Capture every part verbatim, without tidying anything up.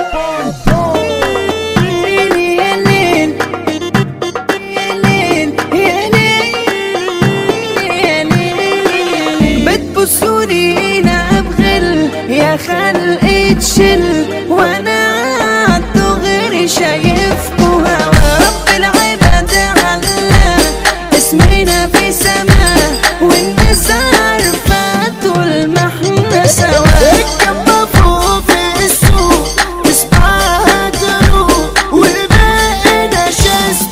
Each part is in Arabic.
يا خلق تشل وانا عالدغري شايفكوا هوا. رب العباد علا اسمنا في سما والناس عارفة طول ما احنا سوا. الجنة فوق في السوق اسمعها تروق والباقي نشاز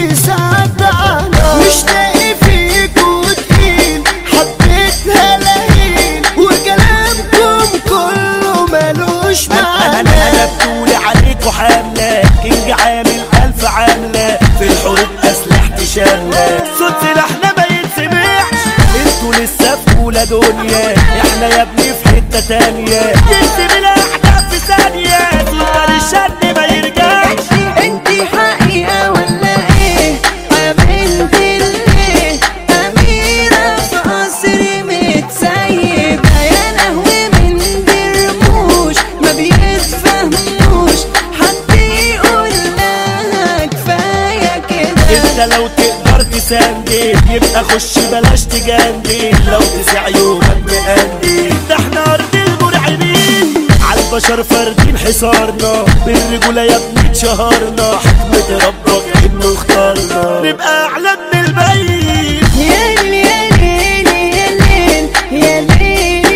بيصدعنا. مش لاقي فيكوا تقيل حبيتها لهين وكلامكم كله مالوش معنى. انا بتقولي عليكوا حاملة كينج عامل الف عاملة في الحروب اسلحتي شاملة. صوت سلاحنا ما يتسمعش انتوا لسه في اولى دنيا احنا يا ابني في حتة تانية يكتب الاحداث في ثانية. سلطان الشن ما يرجعش. انتي حقيقة ولا ايه قابلت اللي اميرة في قصري متسيبة. يا لهوي من برموش ما بيتفهموش حد يقول لها كفاية كده. انت لو تقدر تساندي يبقى خش بلاش تجاندي. لو تسع يومك مقندي ده احنا ارض المرعبين عالبشر فاردين حصارنا. بالرجولة يا ابني اتشهرنا حكمة ربك انه اختارنا نبقى اعلى من البيت. يا ليل يا ليل يا ليل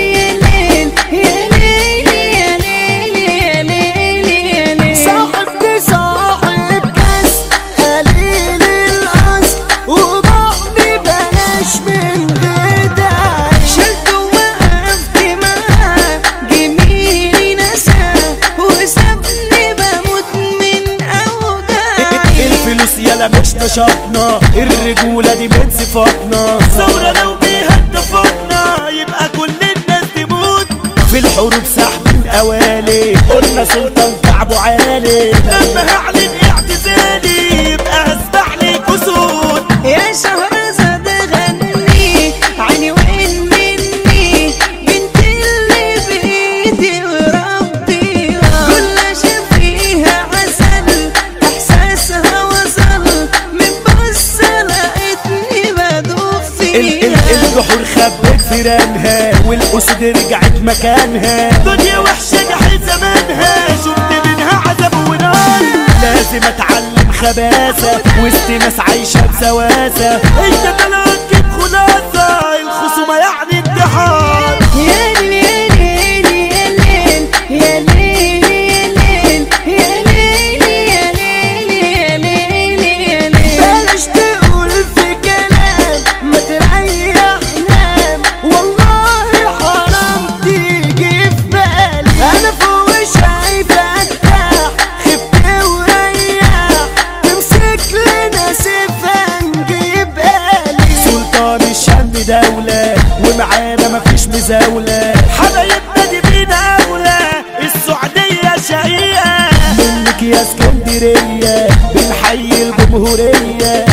يا ليل يا ليل يا ليل يا ليل يا ليل. صاحبتي صاحب كاس قليل الاصل وبعدي بلاش من بداية. شلت ووقفت معاه جميلي نساه وسابني بموت من اوجاعي. الفلوس يالا مش نشاطنا الرجولة دي من صفاتنا. ثورة لو بيها اتفقنا يبقى كل الناس تموت. في الحروب سحب الأوالي قلنا سلطان كعبه عالي. لما هعلن اعتزالي يبقى هسبح لي كسود. يا شهرزاد غني عيني وين مني بنت اللي بايدي وربيها. كل شي فيها عسل احساسها وصل من بص لقيتني بدوب فيها. الجحور خبت فيرانها والاسود رجعت مكانها. دنيا وحشة جحيم زمانها شفت منها عذاب ونار. لازم اتعلم خباثة وسط ناس عايشة بسواسة. انت طلعت تجيب خلاصة الخصومة يعني انتحار. يا ليل يا ليل يا ليل يا ليل يا ليل يا ليل يا ليل. بلاش تقول في كلام ما تريح نام والله حرام تيجي في بالي. انا فوق شايف ارتاح خفت وريح تمسك لنا سيفها نجيب بالي. سلطان الشن دولة ومعانا مفيش مزاولة. حبايبنا دي بينا أولى السعودية شقيقة منك يا اسكندرية بنحيي الجمهورية.